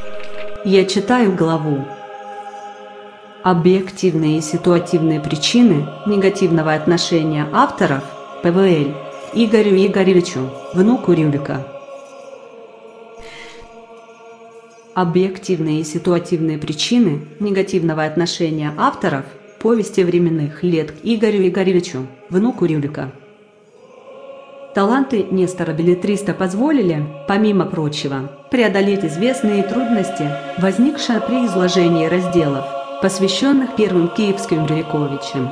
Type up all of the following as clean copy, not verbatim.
Я читаю главу «Объективные и ситуативные причины негативного отношения авторов ПВЛ Игорю Игоревичу, внуку Рюрика». Объективные и ситуативные причины негативного отношения авторов повести временных лет к Игорю Игоревичу, внуку Рюрика. Таланты Нестора-беллетриста позволили, помимо прочего, преодолеть известные трудности, возникшие при изложении разделов, посвященных первым киевским Рюриковичам.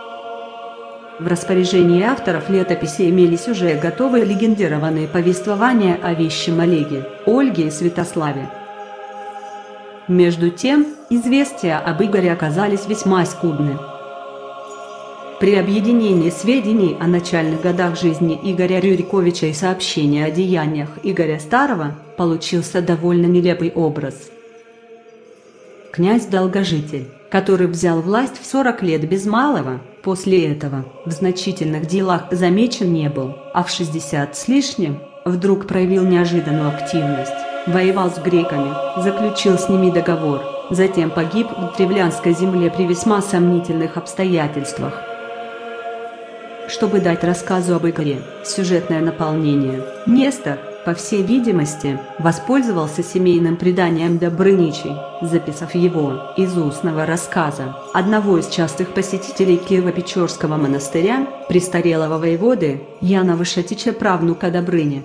В распоряжении авторов летописи имелись уже готовые легендированные повествования о вещем Олеге, Ольге и Святославе. Между тем, известия об Игоре оказались весьма скудны. При объединении сведений о начальных годах жизни Игоря Рюриковича и сообщения о деяниях Игоря Старого получился довольно нелепый образ. Князь-долгожитель, который взял власть в 40 лет без малого, после этого в значительных делах замечен не был, а в 60 с лишним вдруг проявил неожиданную активность, воевал с греками, заключил с ними договор, затем погиб в древлянской земле при весьма сомнительных обстоятельствах. Чтобы дать рассказу об Игоре сюжетное наполнение, Нестор, по всей видимости, воспользовался семейным преданием Добрыничей, записав его из устного рассказа одного из частых посетителей Киево-Печорского монастыря, престарелого воеводы Яна Вышатича, правнука Добрыни.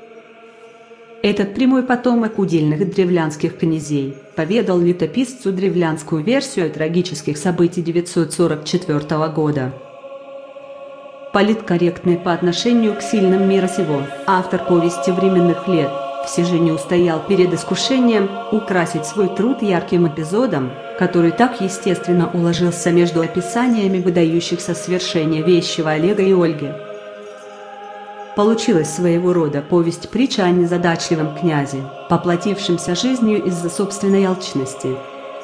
Этот прямой потомок удельных древлянских князей поведал летописцу древлянскую версию трагических событий 944 года. Политкорректный по отношению к сильным мира сего, автор повести временных лет все же не устоял перед искушением украсить свой труд ярким эпизодом, который так естественно уложился между описаниями выдающихся свершений вещего Олега и Ольги. Получилась своего рода повесть-притча о незадачливом князе, поплатившемся жизнью из-за собственной алчности.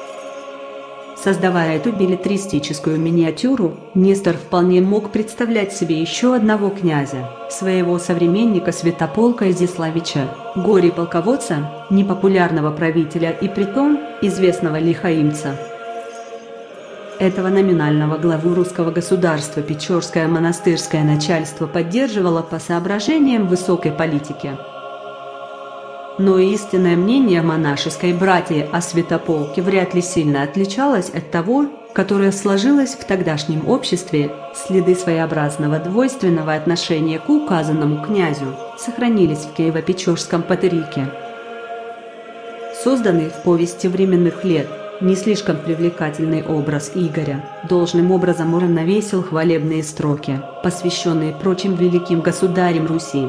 Создавая эту беллетристическую миниатюру, Нестор вполне мог представлять себе еще одного князя, своего современника Святополка Изяславича, горе-полководца, непопулярного правителя и притом известного лихаимца. Этого номинального главу русского государства Печорское монастырское начальство поддерживало по соображениям высокой политики. Но истинное мнение монашеской братьи о Святополке вряд ли сильно отличалось от того, которое сложилось в тогдашнем обществе. Следы своеобразного двойственного отношения к указанному князю сохранились в Киево-Печорском патрике. Созданный в повести временных лет не слишком привлекательный образ Игоря должным образом уравновесил хвалебные строки, посвященные прочим великим государям Руси.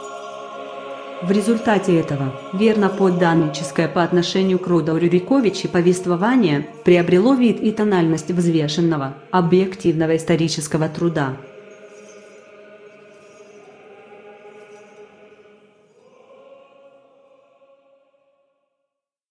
В результате этого верно-подданническое по отношению к роду Рюриковичей повествование приобрело вид и тональность взвешенного, объективного исторического труда.